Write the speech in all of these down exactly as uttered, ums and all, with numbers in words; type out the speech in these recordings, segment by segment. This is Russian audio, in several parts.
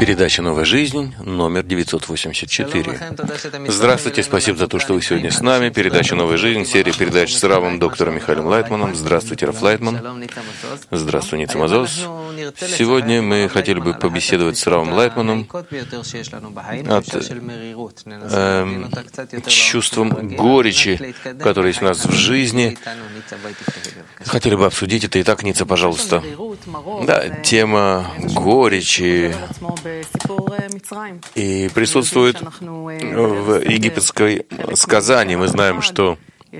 Передача «Новая жизнь», номер девятьсот восемьдесят четыре. Здравствуйте, спасибо за то, что вы сегодня с нами. Передача «Новая жизнь», серия передач с Равом, доктором Михаилом Лайтманом. Здравствуйте, Раф Лайтман. Здравствуй, Ница Мазос. Сегодня мы хотели бы побеседовать с Равом Лайтманом от э, чувством горечи, которое есть у нас в жизни. Хотели бы обсудить это. Итак, Ница, пожалуйста. Да, тема горечи и присутствует в египетской сказании. Мы знаем, что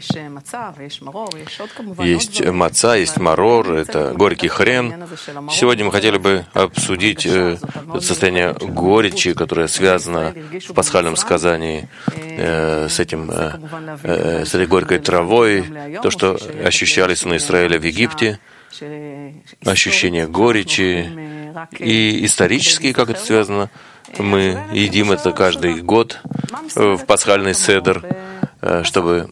есть маца, есть марор, это горький хрен. Сегодня мы хотели бы обсудить э, состояние горечи, которое связано в пасхальном сказании э, с, этим, э, э, с этой горькой травой, то, что ощущали сыны Израиля в Египте, ощущение горечи, и исторически, как это связано. Мы едим это каждый год в пасхальный седер, чтобы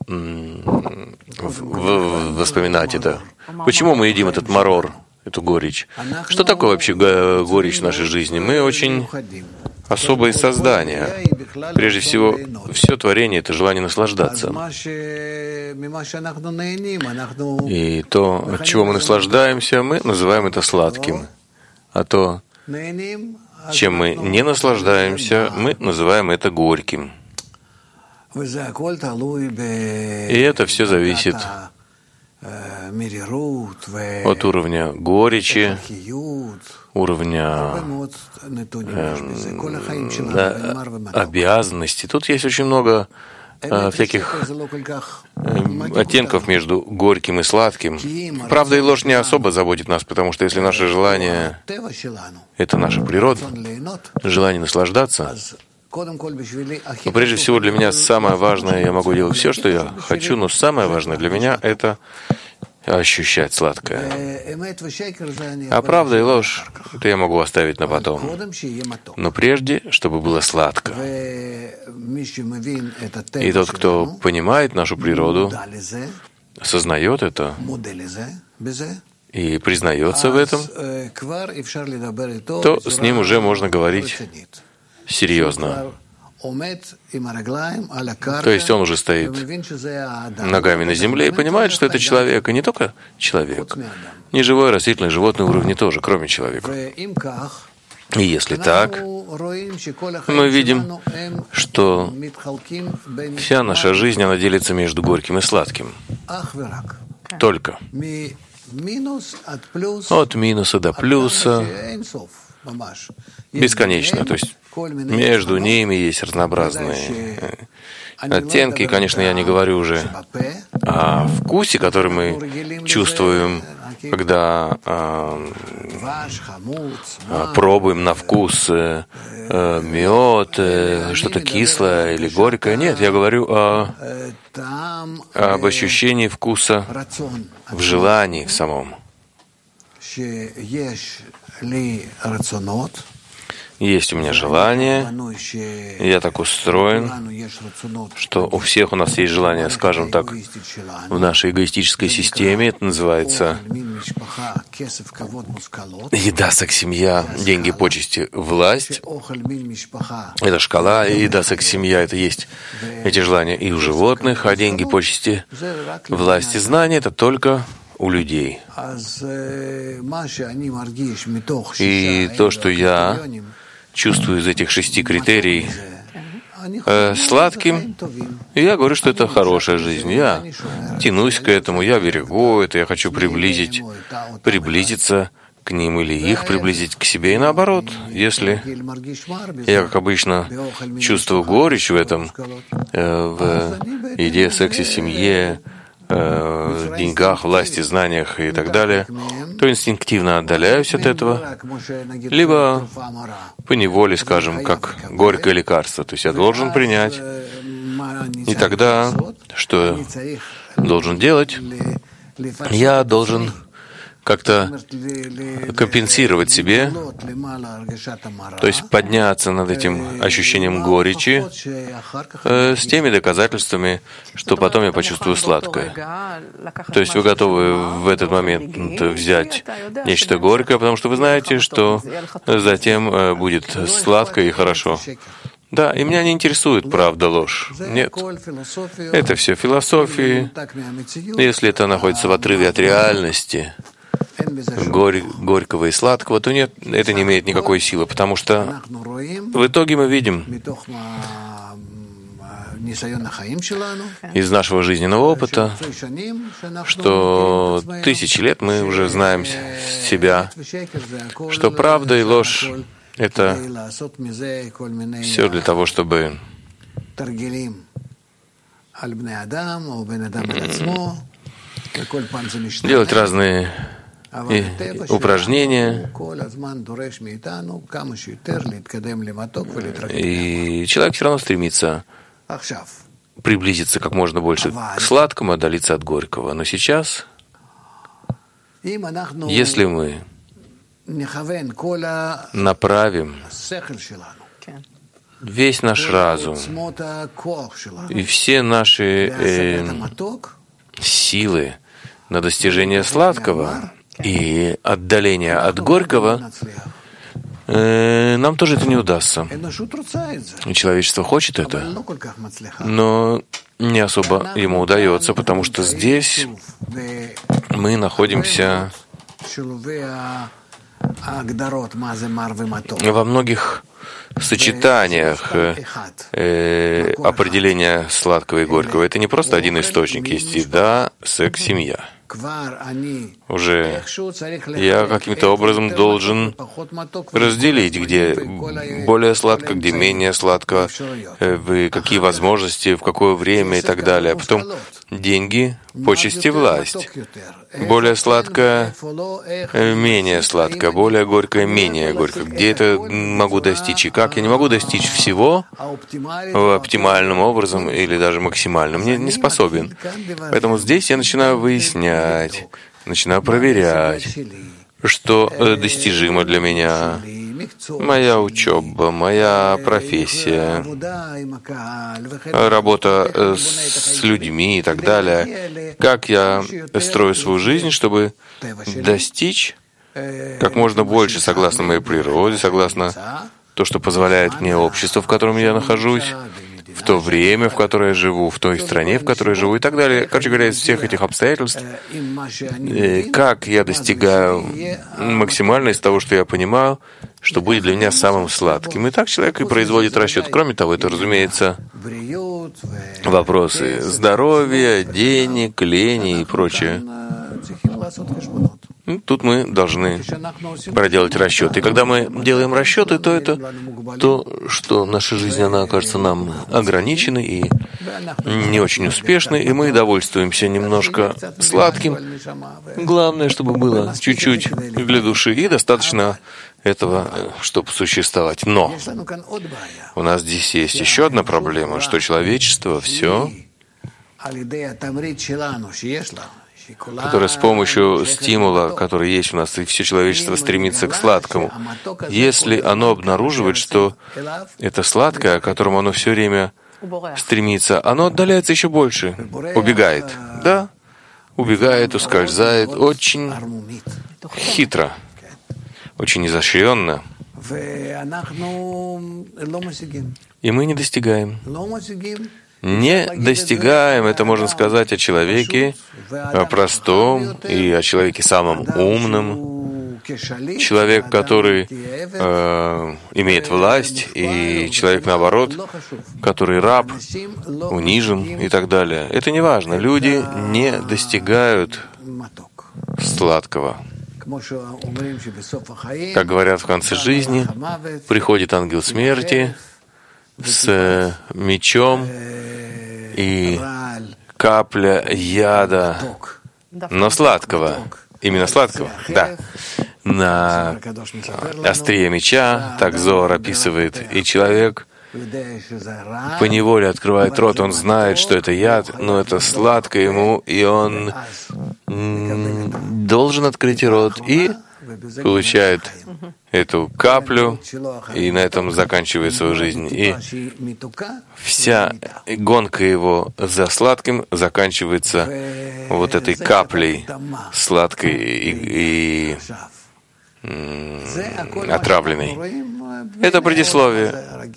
воспоминать это. Почему мы едим этот марор, эту горечь? Что такое вообще горечь в нашей жизни? Мы очень особые создания. Прежде всего, все творение — это желание наслаждаться. И то, от чего мы наслаждаемся, мы называем это сладким. А то, чем мы не наслаждаемся, мы называем это горьким. И это все зависит от уровня горечи, уровня э, да, обязанностей. Тут есть очень много э, всяких э, оттенков между горьким и сладким. Правда, и ложь не особо заботит нас, потому что если наше желание — это наша природа, желание наслаждаться, но прежде всего для меня самое важное, я могу делать все, что я хочу, но самое важное для меня — это ощущать сладкое. А правда и ложь — это я могу оставить на потом. Но прежде, чтобы было сладко. И тот, кто понимает нашу природу, осознает это и признается в этом, то с ним уже можно говорить серьезно. То есть он уже стоит ногами на земле и понимает, что это человек, и не только человек. Не живое, растительное, животное уровни тоже, кроме человека. И если так, мы видим, что вся наша жизнь, она делится между горьким и сладким. Только. От минуса до плюса. Бесконечно. То есть между ними есть разнообразные оттенки. Конечно, я не говорю уже о вкусе, который мы чувствуем, когда э, пробуем на вкус э, э, мед, э, что-то кислое или горькое. Нет, я говорю о, об ощущении вкуса в желании в самом. Есть у меня желание, я так устроен, что у всех у нас есть желание, скажем так, в нашей эгоистической системе, это называется еда, секс, семья, деньги, почести, власть. Это шкала, еда, секс, семья, это есть эти желания и у животных, а деньги, почести, власть и знания — это только у людей. И то, что я чувствую из этих шести критерий э, сладким, я говорю, что это хорошая жизнь. Я тянусь к этому, я берегу это, я хочу приблизить, приблизиться к ним или их приблизить к себе. И наоборот, если я, как обычно, чувствую горечь в этом, э, в еде, сексе, семье, в деньгах, власти, знаниях и так далее, то инстинктивно отдаляюсь от этого, либо поневоле, скажем, как горькое лекарство. То есть я должен принять. И тогда, что должен делать? Я должен как-то компенсировать себе, то есть подняться над этим ощущением горечи э, с теми доказательствами, что потом я почувствую сладкое. То есть вы готовы в этот момент взять нечто горькое, потому что вы знаете, что затем э, будет сладко и хорошо. Да, и меня не интересует правда, ложь. Нет. Это все философии. Если это находится в отрыве от реальности, горь, горького и сладкого, то нет, это не имеет никакой силы, потому что в итоге мы видим из нашего жизненного опыта, что тысячи лет мы уже знаем себя, что правда и ложь — это все для того, чтобы делать разные и упражнения. И человек все равно стремится приблизиться как можно больше к сладкому, отдалиться от горького. Но сейчас, если мы направим весь наш разум и все наши э, силы на достижение сладкого и отдаление от горького, э, нам тоже это не удастся. Человечество хочет это, но не особо ему удается, потому что здесь мы находимся во многих сочетаниях э, определения сладкого и горького. Это не просто один источник. Есть еда, секс, семья. Уже я каким-то образом должен разделить, где более сладко, где менее сладко, э, какие возможности, в какое время и так далее. А потом деньги, почести, власть. Более сладкое, менее сладкое, более горькое, менее горькое. Где это могу достичь и как? Я не могу достичь всего оптимальным образом или даже максимальным. Не, не способен. Поэтому здесь я начинаю выяснять, начинаю проверять, что достижимо для меня. Моя учеба, моя профессия, работа с людьми и так далее. Как я строю свою жизнь, чтобы достичь как можно больше, согласно моей природе, согласно то, что позволяет мне общество, в котором я нахожусь, в то время, в которое я живу, в той стране, в которой я живу и так далее. Короче говоря, из всех этих обстоятельств, как я достигаю максимально из того, что я понимаю, что будет для меня самым сладким. И так человек и производит расчет. Кроме того, это, разумеется, вопросы здоровья, денег, лени и прочее. Тут мы должны проделать расчеты. И когда мы делаем расчеты, то это то, что наша жизнь, она окажется нам ограниченной и не очень успешной, и мы довольствуемся немножко сладким. Главное, чтобы было чуть-чуть для души и достаточно этого, чтобы существовать. Но у нас здесь есть еще одна проблема, что человечество все, которое с помощью стимула, который есть у нас, и все человечество стремится к сладкому, если оно обнаруживает, что это сладкое, к которому оно все время стремится, оно отдаляется еще больше, убегает. Да, убегает, ускользает, очень хитро, очень изощренно. И мы не достигаем. Не достигаем, это можно сказать о человеке о простом и о человеке самом умном. Человек, который э, имеет власть, и человек, наоборот, который раб, унижен и так далее. Это не важно. Люди не достигают сладкого. Как говорят в конце жизни, приходит ангел смерти с мечом и капля яда, но сладкого, именно сладкого, да, на острие меча, так Зоар описывает, и человек поневоле открывает рот, он знает, что это яд, но это сладко ему, и он должен открыть рот и получает эту каплю, и на этом заканчивает свою жизнь. И вся гонка его за сладким заканчивается вот этой каплей сладкой и, и м, отравленной. Это предисловие.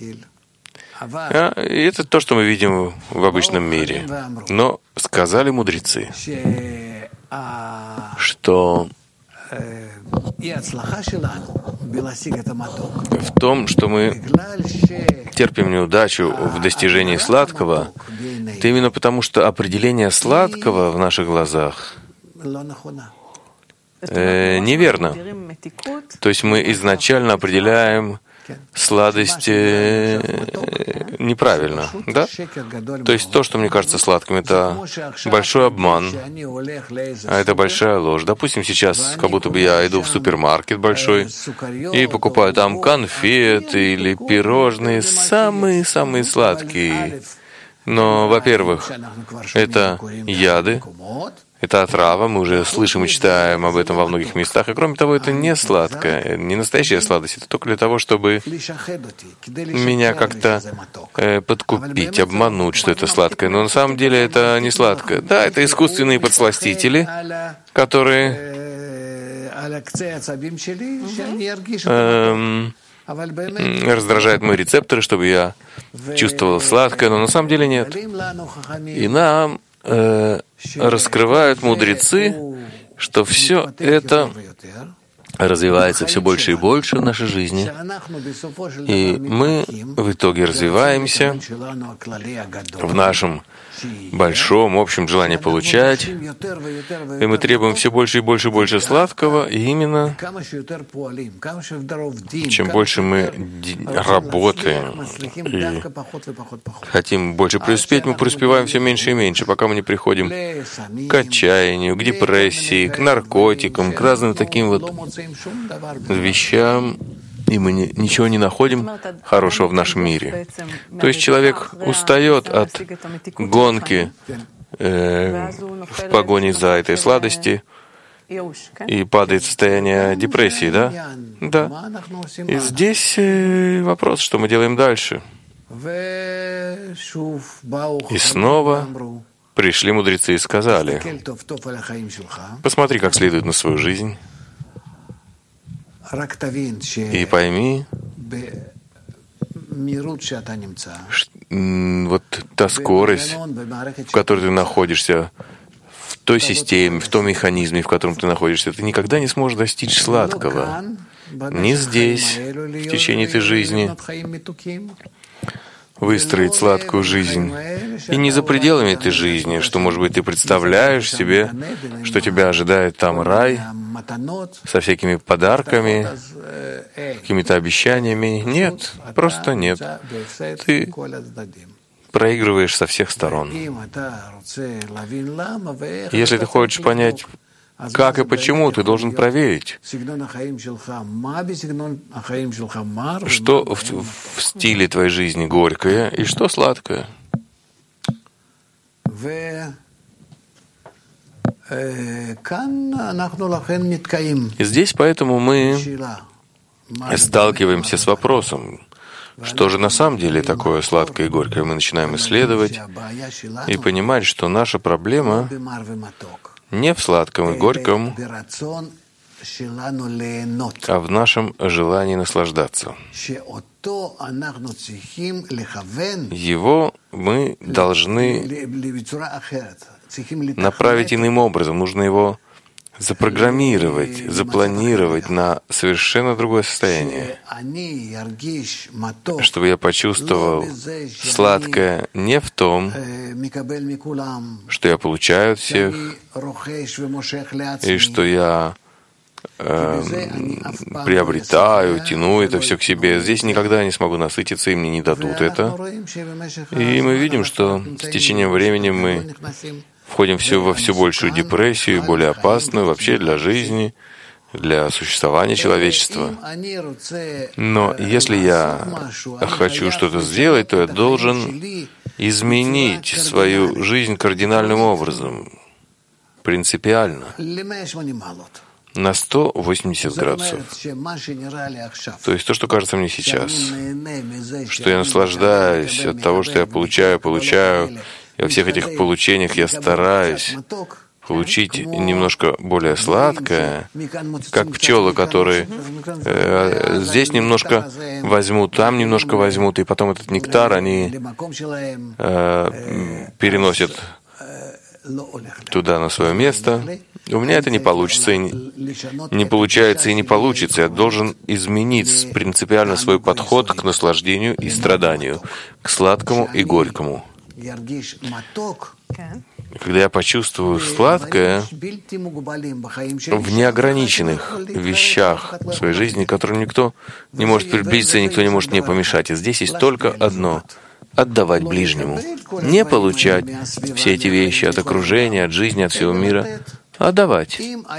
И это то, что мы видим в обычном мире. Но сказали мудрецы, что в том, что мы терпим неудачу в достижении сладкого, это именно потому, что определение сладкого в наших глазах э, неверно. То есть мы изначально определяем сладость э, неправильно, да? То есть то, что мне кажется сладким, это большой обман, а это большая ложь. Допустим, сейчас как будто бы я иду в супермаркет большой и покупаю там конфеты или пирожные, самые-самые сладкие. Но, во-первых, это яды, это отрава, мы уже слышим и читаем об этом во многих местах. И кроме того, это не сладкое, не настоящая сладость. Это только для того, чтобы меня как-то э, подкупить, обмануть, что это сладкое. Но на самом деле это не сладкое. Да, это искусственные подсластители, которые эм, раздражают мои рецепторы, чтобы я чувствовал сладкое, но на самом деле нет. И нам э, раскрывают мудрецы, что все это развивается все больше и больше в нашей жизни. И мы в итоге развиваемся в нашем большом, общем желании получать. И мы требуем все больше и больше и больше сладкого. И именно чем больше мы работаем и хотим больше преуспеть, мы преуспеваем все меньше и меньше, пока мы не приходим к отчаянию, к депрессии, к наркотикам, к разным таким вот вещам, и мы не, ничего не находим хорошего в нашем мире. То есть человек устает от гонки э, в погоне за этой сладости и падает в состояние депрессии, да? Да. И здесь э, вопрос, что мы делаем дальше. И снова пришли мудрецы и сказали: посмотри как следует на свою жизнь, и пойми, вот та скорость, в которой ты находишься, в той системе, в том механизме, в котором ты находишься, ты никогда не сможешь достичь сладкого. Не здесь, в течение этой жизни, выстроить сладкую жизнь. И не за пределами этой жизни, что, может быть, ты представляешь себе, что тебя ожидает там рай со всякими подарками, какими-то обещаниями. Нет, просто нет. Ты проигрываешь со всех сторон. Если ты хочешь понять, как и почему, ты должен проверить, что в, в стиле твоей жизни горькое и что сладкое. И здесь поэтому мы сталкиваемся с вопросом, что же на самом деле такое сладкое и горькое. Мы начинаем исследовать и понимать, что наша проблема не в сладком и горьком, а в нашем желании наслаждаться. Его мы должны направить иным образом. Нужно его запрограммировать, запланировать на совершенно другое состояние, чтобы я почувствовал сладкое не в том, что я получаю от всех, и что я э, приобретаю, тяну это все к себе. Здесь никогда не смогу насытиться, и мне не дадут это. И мы видим, что с течением времени мы входим все во все большую депрессию, более опасную вообще для жизни, для существования человечества. Но если я хочу что-то сделать, то я должен изменить свою жизнь кардинальным образом. принципиально на сто восемьдесят градусов. То есть то, что кажется мне сейчас, что я наслаждаюсь от того, что я получаю, получаю, и во всех этих получениях я стараюсь получить немножко более сладкое, как пчелы, которые э, здесь немножко возьмут, там немножко возьмут, и потом этот нектар они э, переносят туда, на свое место. У меня это не получится, и не, не получается и не получится. Я должен изменить принципиально свой подход к наслаждению и страданию, к сладкому и горькому. Когда я почувствую сладкое в неограниченных вещах в своей жизни, к которым никто не может приблизиться, и никто не может мне помешать. И здесь есть только одно — отдавать ближнему. Не получать все эти вещи от окружения, от жизни, от всего мира, а отдавать.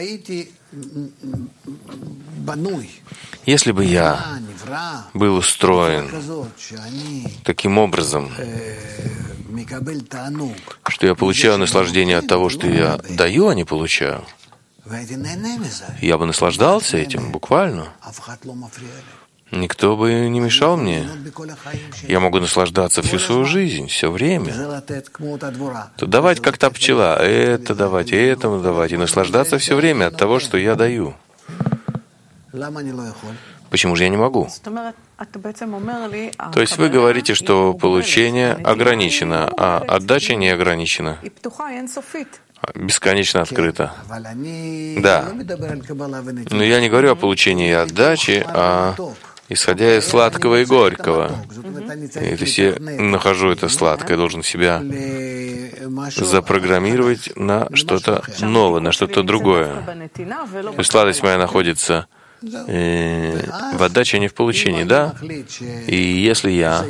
Если бы я был устроен таким образом, что я получаю наслаждение от того, что я даю, а не получаю, я бы наслаждался этим, буквально. Никто бы не мешал мне. Я могу наслаждаться всю свою жизнь, все время. То давать как та пчела, это давать, и этому давать, и наслаждаться все время от того, что я даю. Почему же я не могу? То есть вы говорите, что получение ограничено, а отдача не ограничена. Бесконечно открыто. Да. Но я не говорю о получении и отдаче, а исходя из сладкого и горького. И, то есть я нахожу это сладкое, должен себя запрограммировать на что-то новое, на что-то другое. То есть сладость моя находится э, в отдаче, а не в получении, да? И если я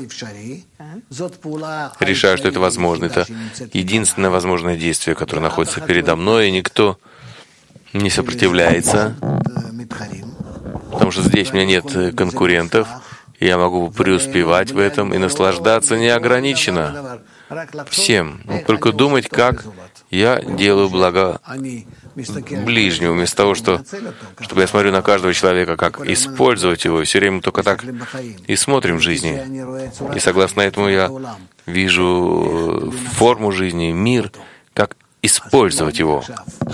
решаю, что это возможно, это единственное возможное действие, которое находится передо мной, и никто не сопротивляется, потому что здесь у меня нет конкурентов, и я могу преуспевать в этом и наслаждаться неограниченно всем. Только думать, как я делаю благо ближнему, вместо того, что, чтобы я смотрю на каждого человека, как использовать его, и все время только так и смотрим в жизни. И согласно этому я вижу форму жизни, мир, как использовать его.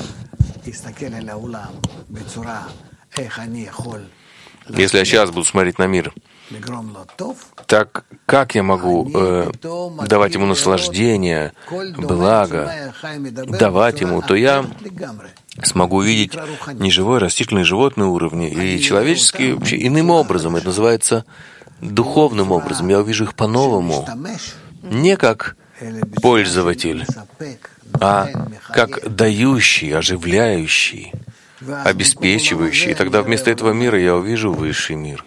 Если я сейчас буду смотреть на мир, так как я могу э, давать ему наслаждение, благо, давать ему, то я смогу увидеть неживой, растительный, животный уровни и человеческие вообще иным образом. Это называется духовным образом. Я увижу их по-новому. Не как пользователь, а как дающий, оживляющий, обеспечивающий. И тогда вместо этого мира я увижу высший мир.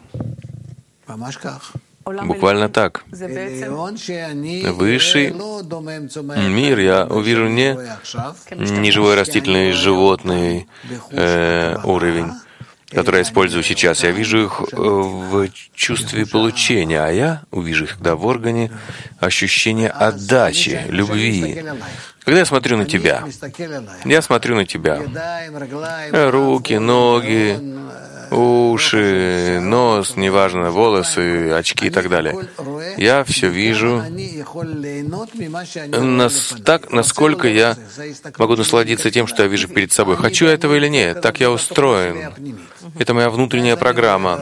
Буквально так. Высший мир я увижу не неживой, растительный, животный э, уровень, который я использую сейчас. Я вижу их в чувстве получения, а я увижу их тогда в органе ощущения отдачи, любви. Когда я смотрю на тебя, я смотрю на тебя. Руки, ноги, уши, нос, неважно, волосы, очки и так далее. Я все вижу нас, так, насколько я могу насладиться тем, что я вижу перед собой. Хочу я этого или нет, так я устроен. Это моя внутренняя программа.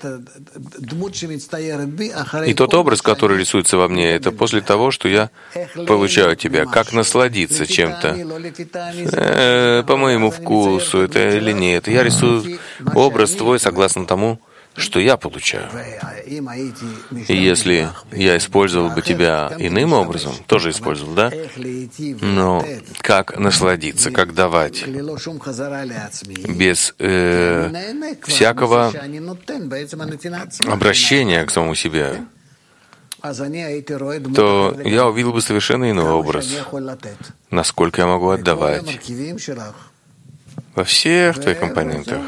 И тот образ, который рисуется во мне, это после того, что я получаю от тебя. Как насладиться чем-то. Э, по моему вкусу это или нет. Я рисую образ твой согласно тому, что я получаю. И если я использовал бы тебя иным образом, тоже использовал, да? Но как насладиться, как давать, без э, всякого обращения к самому себе, то я увидел бы совершенно иной образ, насколько я могу отдавать во всех твоих компонентах.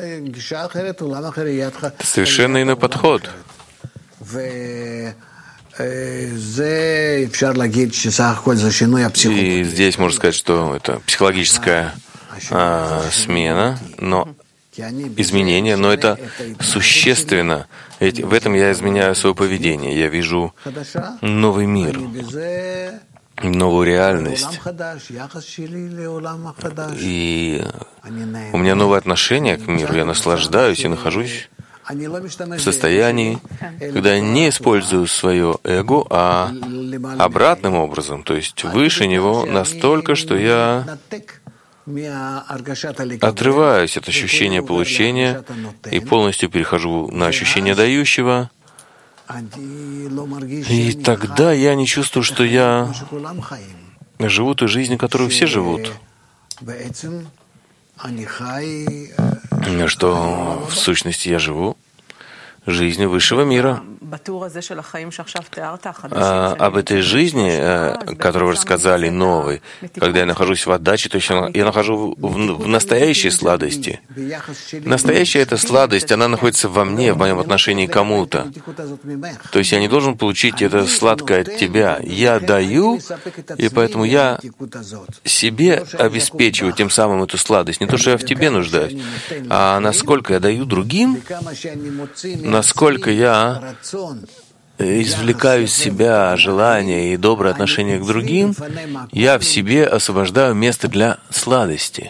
Это совершенно иной подход. И здесь можно сказать, что это психологическая а, смена, но изменение, но это существенно. Ведь в этом я изменяю свое поведение. Я вижу новый мир, новую реальность. И у меня новое отношение к миру. Я наслаждаюсь и нахожусь в состоянии, когда я не использую свое эго, а обратным образом, то есть выше него настолько, что я отрываюсь от ощущения получения и полностью перехожу на ощущение дающего. И тогда я не чувствую, что я живу той жизнью, которую все живут. Что в сущности я живу жизнью высшего мира. А, об этой жизни, которую вы рассказали, новой, когда я нахожусь в отдаче, то есть я нахожу в, в настоящей сладости. Настоящая эта сладость, она находится во мне, в моем отношении к кому-то. То есть я не должен получить это сладкое от тебя. Я даю, и поэтому я себе обеспечиваю тем самым эту сладость. Не то, что я в тебе нуждаюсь, а насколько я даю другим, насколько я извлекаю из себя желание и доброе отношение к другим, я в себе освобождаю место для сладости.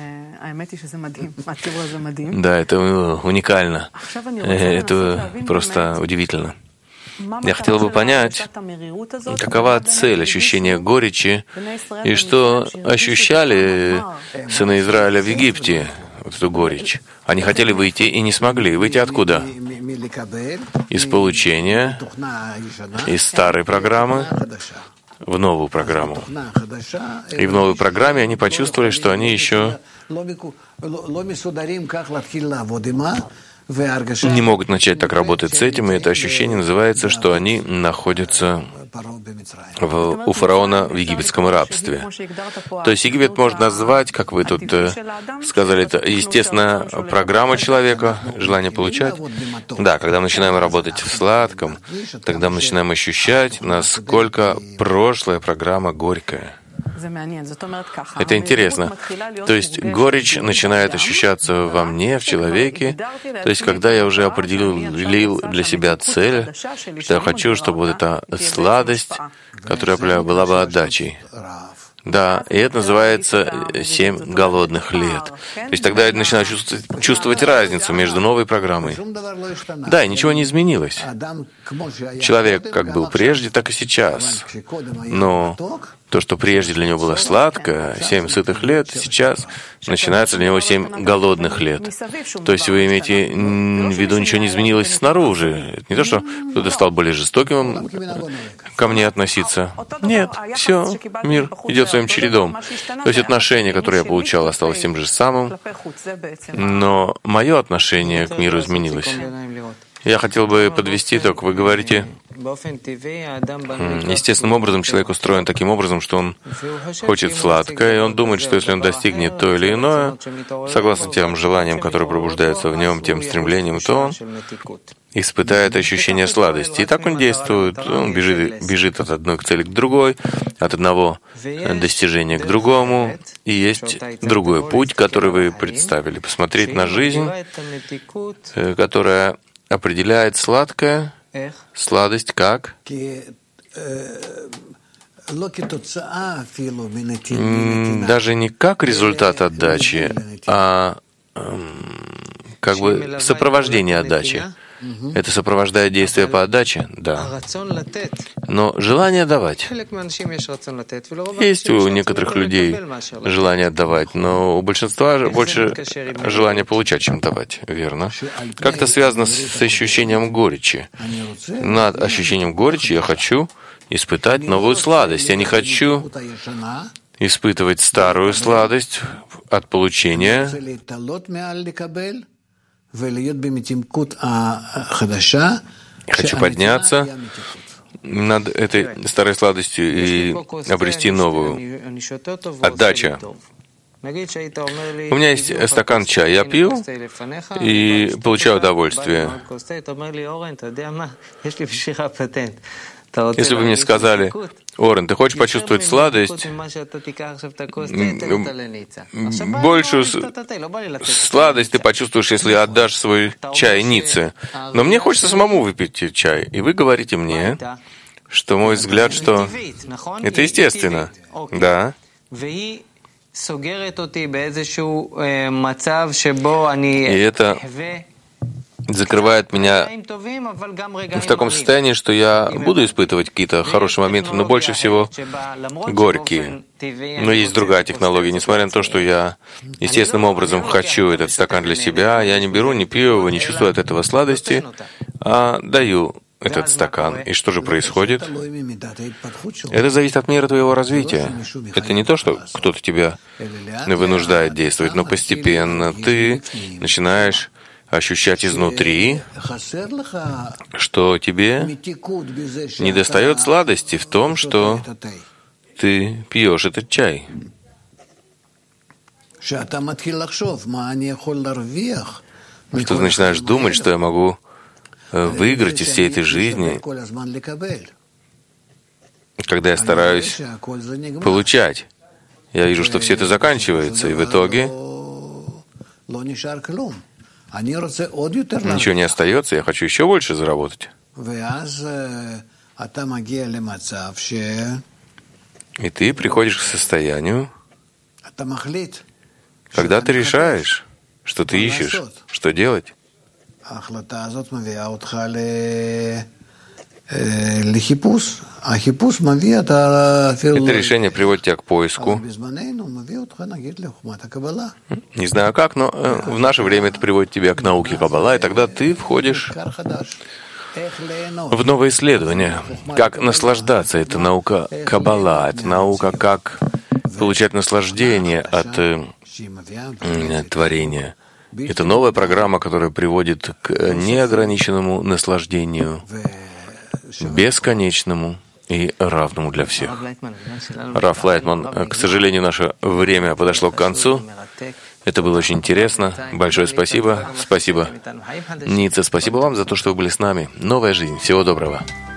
Да, это уникально. Это просто удивительно. Я хотел бы понять, какова цель ощущения горечи и что ощущали сыны Израиля в Египте, вот эту горечь. Они хотели выйти и не смогли. Выйти откуда? Из получения, из старой программы в новую программу. И в новой программе они почувствовали, что они еще не могут начать так работать с этим, и это ощущение называется, что они находятся в, у фараона в египетском рабстве. То есть Египет можно назвать, как вы тут э, сказали, это естественная программа человека, желание получать. Да, когда мы начинаем работать в сладком, тогда мы начинаем ощущать, насколько прошлая программа горькая. Это интересно. То есть горечь начинает ощущаться во мне, в человеке. То есть когда я уже определил для себя цель, что я хочу, чтобы вот эта сладость, которая была бы отдачей. Да, и это называется семь голодных лет. То есть тогда я начинаю чувствовать, чувствовать разницу между новой программой. Да, и ничего не изменилось. Человек как был прежде, так и сейчас. Но то, что прежде для него было сладко, семь сытых лет, сейчас начинается для него семь голодных лет. То есть вы имеете в виду, ничего не изменилось снаружи. Это не то, что кто-то стал более жестоким ко мне относиться. Нет, все, мир идет своим чередом. То есть отношение, которое я получал, осталось тем же самым, но мое отношение к миру изменилось. Я хотел бы подвести итог. Вы говорите, естественным образом человек устроен таким образом, что он хочет сладкое, и он думает, что если он достигнет то или иное, согласно тем желаниям, которые пробуждаются в нем, тем стремлениям, то он испытает ощущение сладости. И так он действует. Он бежит, бежит от одной цели к другой, от одного достижения к другому. И есть другой путь, который вы представили. Посмотреть на жизнь, которая определяет сладкое, сладость как? Даже не как результат отдачи, а как бы сопровождение отдачи. Это сопровождает действие по отдаче? Да. Но желание давать. Есть у некоторых людей желание отдавать, но у большинства больше желание получать, чем давать. Верно. Как это связано с ощущением горечи? Над ощущением горечи я хочу испытать новую сладость. Я не хочу испытывать старую сладость от получения. Хочу подняться над этой старой сладостью и обрести новую. Отдача. У меня есть стакан чая, я пью и получаю удовольствие. Если бы мне сказали: Орен, ты хочешь почувствовать сладость, большую сладость ты почувствуешь, если отдашь свой чай Ницце. Но мне хочется самому выпить чай. И вы говорите мне, что мой взгляд, что это естественно. Да. И это закрывает меня в таком состоянии, что я буду испытывать какие-то хорошие моменты, но больше всего горькие. Но есть другая технология. Несмотря на то, что я естественным образом хочу этот стакан для себя, я не беру, не пью его, не чувствую от этого сладости, а даю этот стакан. И что же происходит? Это зависит от меры твоего развития. Это не то, что кто-то тебя вынуждает действовать, но постепенно ты начинаешь ощущать изнутри, что тебе недостает сладости в том, что ты пьешь этот чай. Что ты начинаешь думать, что я могу выиграть из всей этой жизни, когда я стараюсь получать. Я вижу, что все это заканчивается, и в итоге ничего не остается, я хочу еще больше заработать. И ты приходишь к состоянию, когда ты решаешь, что ты ищешь, что делать. Это решение приводит тебя к поиску. Не знаю как, но в наше время это приводит тебя к науке Каббала, и тогда ты входишь в новое исследование. Как наслаждаться? Это наука Каббала, это наука, как получать наслаждение от э, творения. Это новая программа, которая приводит к неограниченному наслаждению, бесконечному и равному для всех. Раф Лайтман, к сожалению, наше время подошло к концу. Это было очень интересно. Большое спасибо. Спасибо, Ницца. Спасибо вам за то, что вы были с нами. Новая жизнь. Всего доброго.